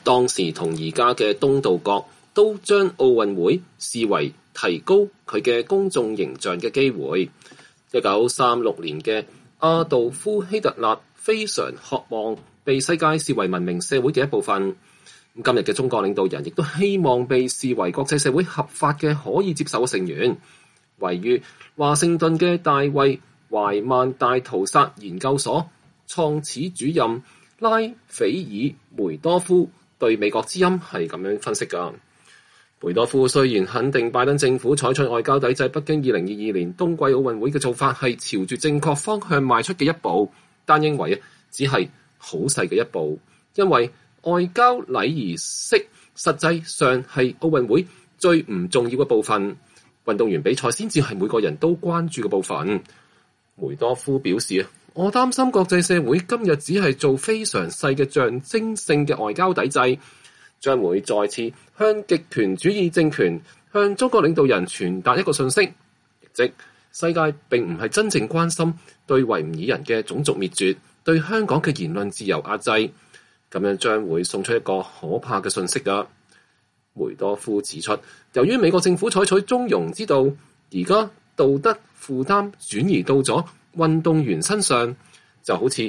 當時同而家嘅東道國都將奧運會視為提高佢嘅公眾形象嘅機會。1936年嘅阿道夫希特勒非常渴望被世界視為文明社會嘅一部分。今日嘅中國領導人亦都希望被視為國際社會合法嘅可以接受嘅成員。位於華盛頓嘅大衛懷曼大屠殺研究所創始主任拉斐爾梅多夫對美國之音係咁樣分析㗎。梅多夫雖然肯定拜登政府採取外交抵制北京2022年冬季奧運會嘅做法係朝住正確方向邁出嘅一步，但認為只係好細嘅一步，因為外交禮儀式實際上係奧運會最唔重要嘅部分，運動員比賽先至係每個人都關注嘅部分。梅多夫表示，我擔心國際社會今日只係做非常細嘅象徵性嘅外交抵制，將會再次向極權主義政權向中國領導人傳達一個訊息，即世界並唔係真正關心對維吾爾人嘅種族滅絕，對香港嘅言論自由壓制，咁樣將會送出一個可怕嘅訊息㗎。梅多夫指出，由於美國政府採取中庸之道，而家道德負擔轉移到咗運動員身上，就好似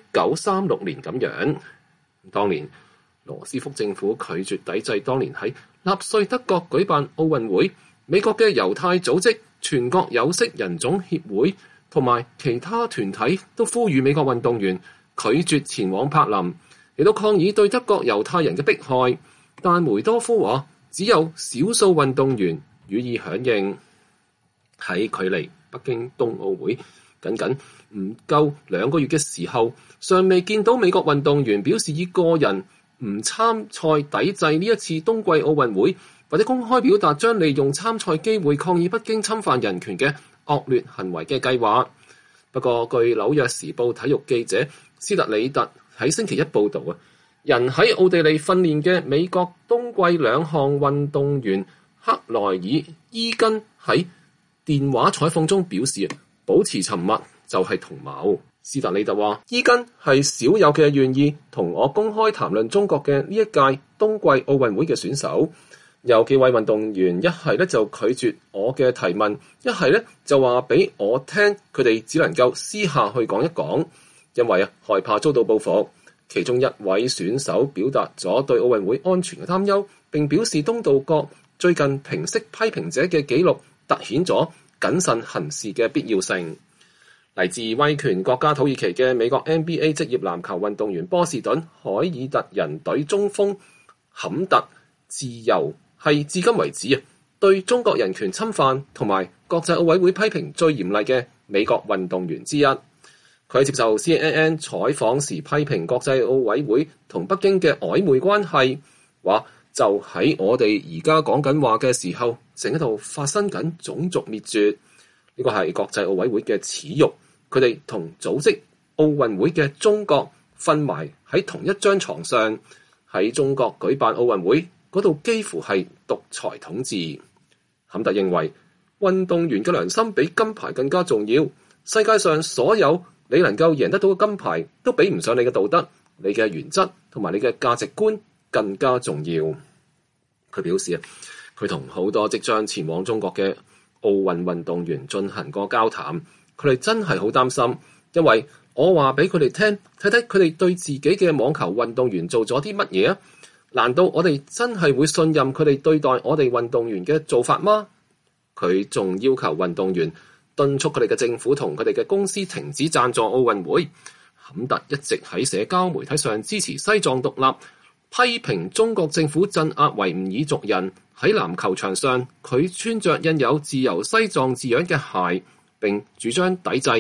1936年咁樣。當年羅斯福政府拒絕抵制當年喺納粹德國舉辦奧運會，美國嘅猶太組織全國有色人種協會同埋其他團體都呼籲美國運動員拒絕前往柏林，亦都抗議對德國猶太人嘅迫害。但梅多夫話，只有少數運動員予以響應。喺距離北京冬奧會僅僅唔夠2個月嘅時候，尚未見到美國運動員表示以個人唔參賽抵制呢一次冬季奧運會，或者公開表達將利用參賽機會抗議北京侵犯人權嘅惡劣行為嘅計劃。不過，據紐約時報體育記者斯特里特喺星期一報導人喺奧地利訓練嘅美國冬季2項運動員克萊爾伊根喺電話採訪中表示，保持沉默就係同謀。斯特里特話，伊根係少有嘅願意同我公開談論中國嘅呢一屆冬季奧運會嘅選手。有幾位運動員一係咧就拒絕我嘅提問，一係咧就話俾我聽，佢哋只能夠私下去講一講，因為害怕遭到報復。其中一位選手表達咗對奧運會安全嘅擔憂，並表示東道國最近平息批評者嘅紀錄凸顯咗謹慎行事嘅必要性。嚟自威權國家土耳其嘅美國 NBA 職業籃球運動員波士頓凱爾特人隊中鋒坎特自由係至今為止對中國人權侵犯同埋國際奧委會批評最嚴厲嘅美國運動員之一。佢接受 CNN 採訪時批評國際奧委會同北京嘅曖昧關係，話就喺我哋而家講緊話嘅時候，正喺度發生緊種族滅絕。呢個係國際奧委會嘅恥辱，佢哋同組織奧運會嘅中國瞓埋喺同一張床上，喺中國舉辦奧運會嗰度幾乎係獨裁統治。坎特認為運動員嘅良心比金牌更加重要，世界上所有你能夠贏得到嘅金牌都比唔上你嘅道德、你嘅原則同埋你嘅價值觀更加重要。佢表示佢同好多即將前往中國嘅奧運運動員進行過交談，佢哋真係好擔心，因為我話俾佢哋聽，睇睇佢哋對自己嘅網球運動員做咗啲乜嘢啊？難道我哋真係會信任佢哋對待我哋運動員嘅做法嗎？佢仲要求運動員敦促佢哋嘅政府同佢哋嘅公司停止贊助奧運會。坎特一直喺社交媒體上支持西藏獨立，批評中國政府鎮壓維吾爾族人。喺籃球場上，佢穿着印有自由西藏字樣嘅鞋，並主張抵制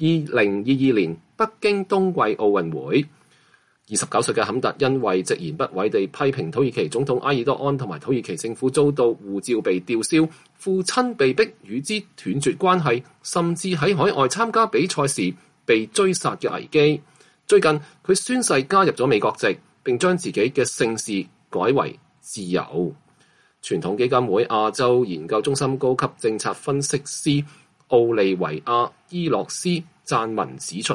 2022年北京冬季奧運會。29歲嘅坎特因為直言不諱地批評土耳其總統埃爾多安同埋土耳其政府遭到護照被吊銷、父親被逼與之斷絕關係，甚至喺海外參加比賽時被追殺嘅危機。最近佢宣誓加入咗美國籍，並將自己嘅姓氏改為自由。傳統基金會亞洲研究中心高級政策分析師奧利維亞伊洛斯撰文指出，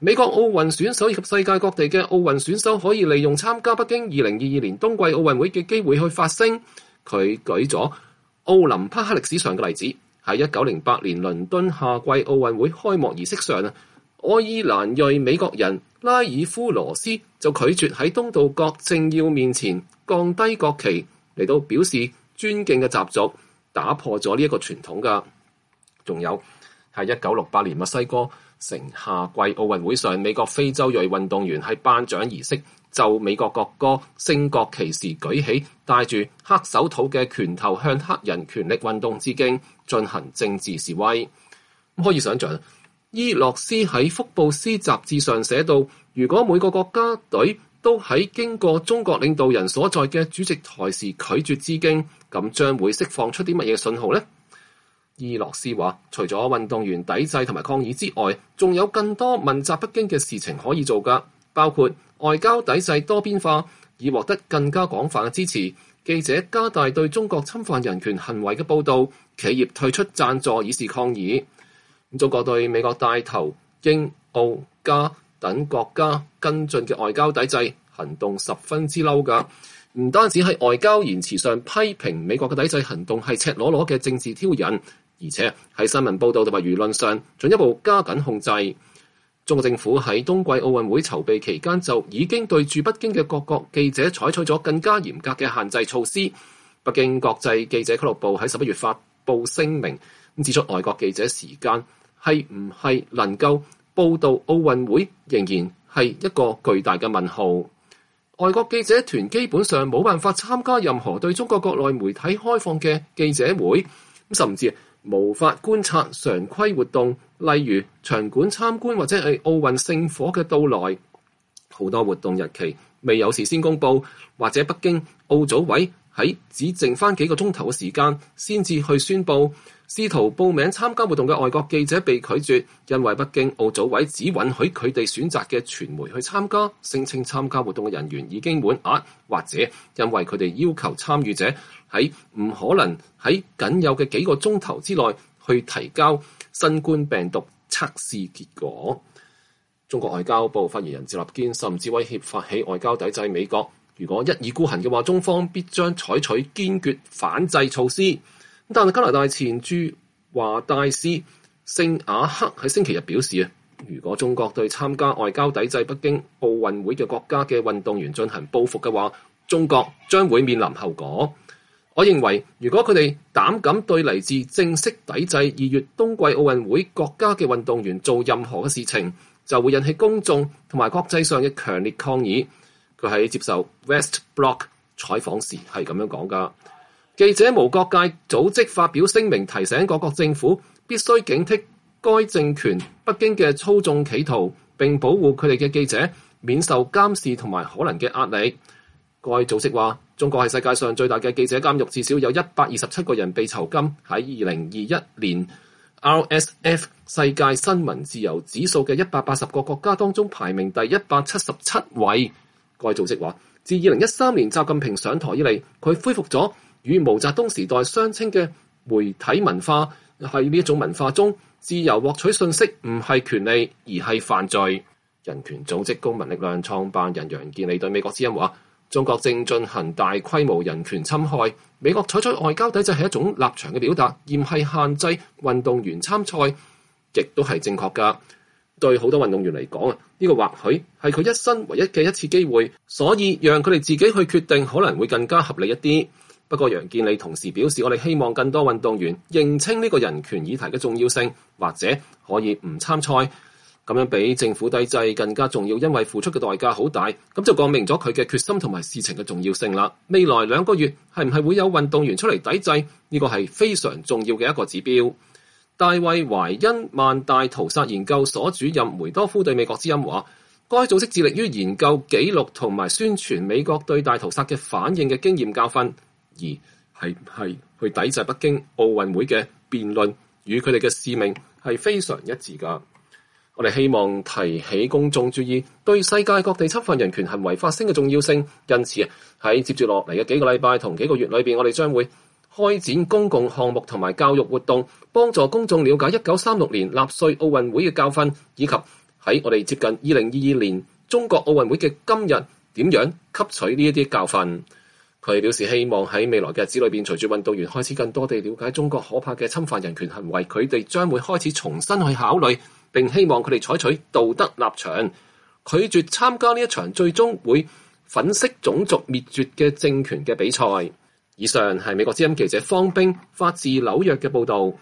美國奧運選手以及世界各地嘅奧運選手可以利用參加北京2022年冬季奧運會嘅機會去發聲。佢舉咗奧林匹克歷史上嘅例子，喺1908年倫敦夏季奧運會開幕儀式上，愛爾蘭裔美國人拉爾夫羅斯就拒絕喺東道國政要面前降低國旗嚟到表示尊敬嘅習俗，打破咗呢一個傳統㗎。仲有喺1968年墨西哥城夏季奧運會上，美國非洲裔運動員喺頒獎儀式就美國國歌升國旗時舉起戴住黑手套嘅拳頭向黑人權力運動致敬，進行政治示威。可以想象，伊洛斯喺福布斯雜誌上寫到，如果每個國家隊都喺經過中國領導人所在嘅主席台時拒絕致敬，咁將會釋放出啲乜嘢信號呢？伊洛斯話，除咗運動員抵制同埋抗議之外，仲有更多問責北京嘅事情可以做㗎，包括外交抵制多邊化，以獲得更加廣泛嘅支持；記者加大對中國侵犯人權行為嘅報導；企業退出贊助以示抗議。中國對美國帶頭英、澳、加等國家跟進嘅外交抵制行動十分之嬲㗎，唔單止喺外交言辭上批評美國嘅抵制行動係赤裸裸嘅政治挑釁，而且喺新聞報導同埋輿論上進一步加緊控制。中國政府喺冬季奧運會籌備期間就已經對駐北京嘅各國記者採取咗更加嚴格嘅限制措施。北京國際記者俱樂部喺11月發布聲明，指出外國記者時間係唔係能夠報導奧運會，仍然係一個巨大嘅問號。外國記者團基本上冇辦法參加任何對中國國內媒體開放嘅記者會，甚至無法觀察常規活動，例如場館參觀或者係奧運聖火嘅到來。好多活動日期未有事先公佈，或者北京奧組委喺只剩翻幾個鐘頭嘅時間先至去宣佈。試圖報名參加活動嘅外國記者被拒絕，因為北京奧組委只允許佢哋選擇嘅傳媒去參加，聲稱參加活動嘅人員已經滿額，或者因為佢哋要求參與者喺唔可能喺僅有嘅幾個鐘頭之內去提交新冠病毒測試結果。中國外交部發言人趙立堅甚至威脅發起外交抵制美國，如果一意孤行嘅話，中方必將採取堅決反制措施。但係加拿大前駐華大使聖雅克喺星期日表示，如果中國對參加外交抵制北京奧運會嘅國家嘅運動員進行報復嘅話，中國將會面臨後果。我認為，如果佢哋膽敢對嚟自正式抵制2月冬季奧運會國家嘅運動員做任何嘅事情，就會引起公眾同埋國際上嘅強烈抗議。佢喺接受 West Block 採訪時係咁樣講㗎。記者無國界組織發表聲明，提醒各國政府必須警惕該政權北京嘅操縱企圖，並保護佢哋嘅記者免受監視同埋可能嘅壓力。該組織話，中國係世界上最大嘅記者監獄，至少有127個人被囚禁。喺2021年 RSF 世界新聞自由指數嘅180個國家當中排名第177位。該組織話，自2013年習近平上台以嚟，佢恢復咗與毛澤東時代相稱嘅媒體文化。喺呢一種文化中，自由獲取信息唔係權利，而係犯罪。人權組織公民力量創辦人楊健利對美國之音話，中國正進行大規模人權侵害，美國採取外交抵制係一種立場嘅表達，而唔係限制運動員參賽，亦都係正確㗎。對好多運動員嚟講啊，呢個或許係佢一生唯一嘅一次機會，所以讓佢哋自己去決定可能會更加合理一啲。不過楊健利同時表示，我哋希望更多運動員認清呢個人權議題嘅重要性，或者可以唔參賽，咁樣比政府抵制更加重要，因為付出嘅代價好大。咁就講明咗佢嘅決心同埋事情嘅重要性啦。未來2個月係唔係會有運動員出嚟抵制？呢個係非常重要嘅一個指標。大衛懷恩萬大屠殺研究所主任梅多夫對美國之音話，該組織致力於研究記錄同埋宣傳美國對大屠殺嘅反應嘅經驗教訓，而係去抵制北京奧運會嘅辯論與佢哋嘅使命係非常一致㗎。我哋希望提起公眾注意對世界各地侵犯人權行為發聲嘅重要性，因此喺接住落嚟嘅幾個禮拜同幾個月裏邊，我哋將會開展公共項目同埋教育活動，幫助公眾了解1936年納粹奧運會嘅教訓，以及喺我哋接近2022年中國奧運會嘅今日，點樣吸取呢一啲教訓。佢表示希望喺未來嘅日子裏邊，隨住運動員開始更多地了解中國可怕嘅侵犯人權行為，佢哋將會開始重新去考慮，並希望佢哋採取道德立場，拒絕參加呢一場最終會粉飾種族滅絕嘅政權嘅比賽。以上係美國之音記者方冰發自紐約嘅報導。